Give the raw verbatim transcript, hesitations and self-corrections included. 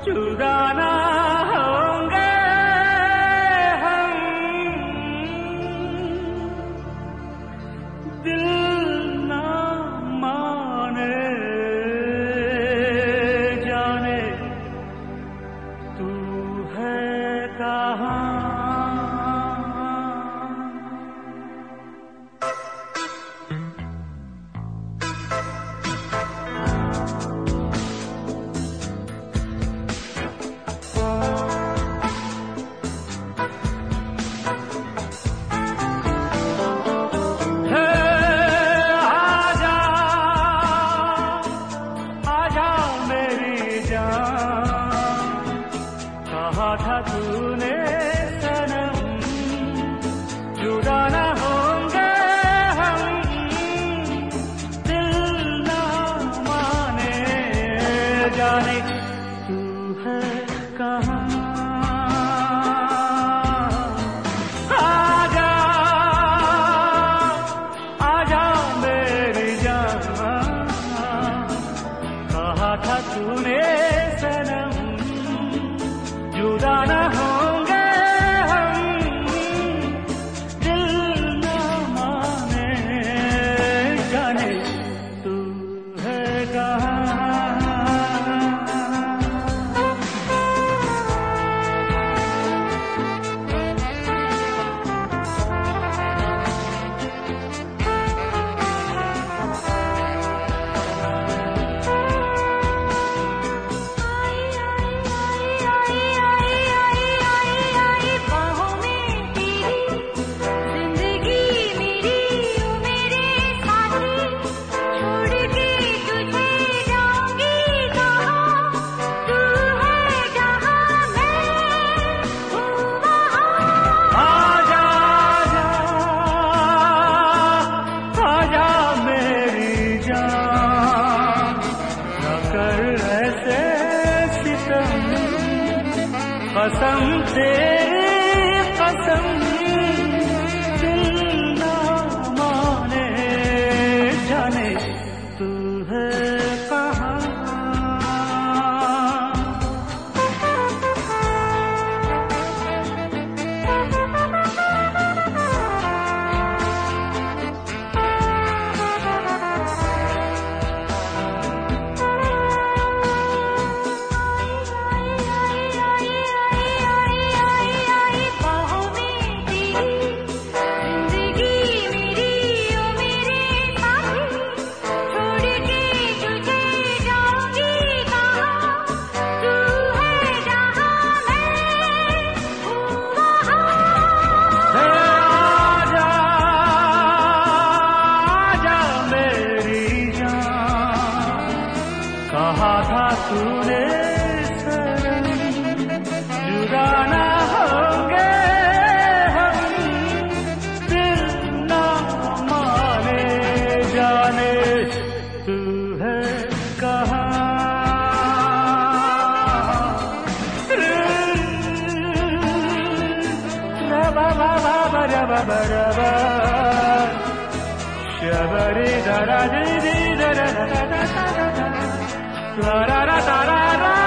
जुदा ना होंगे हम, दिल ना माने जाने तू है कहाँ। कहा था तूने सनम जुदा ना होंगे हम, दिल ना माने जाने तू है कहाँ। आजा आजा मेरी जान, कहा था तूने सनम जुदा ना होंगे हम, दिल ना माने जाने तू है कहाँ। कसम तेरी कसम, दिल ना माने जाने तू है कहाँ। कहा था तूने सनम जुदा ना होंगे हम, दिल ना माने जाने तू है कहाँ। रबा बाबा बरबा बरबा शबरी दरा दी दी दरा दा दा दा दा रा रा रा रा रा।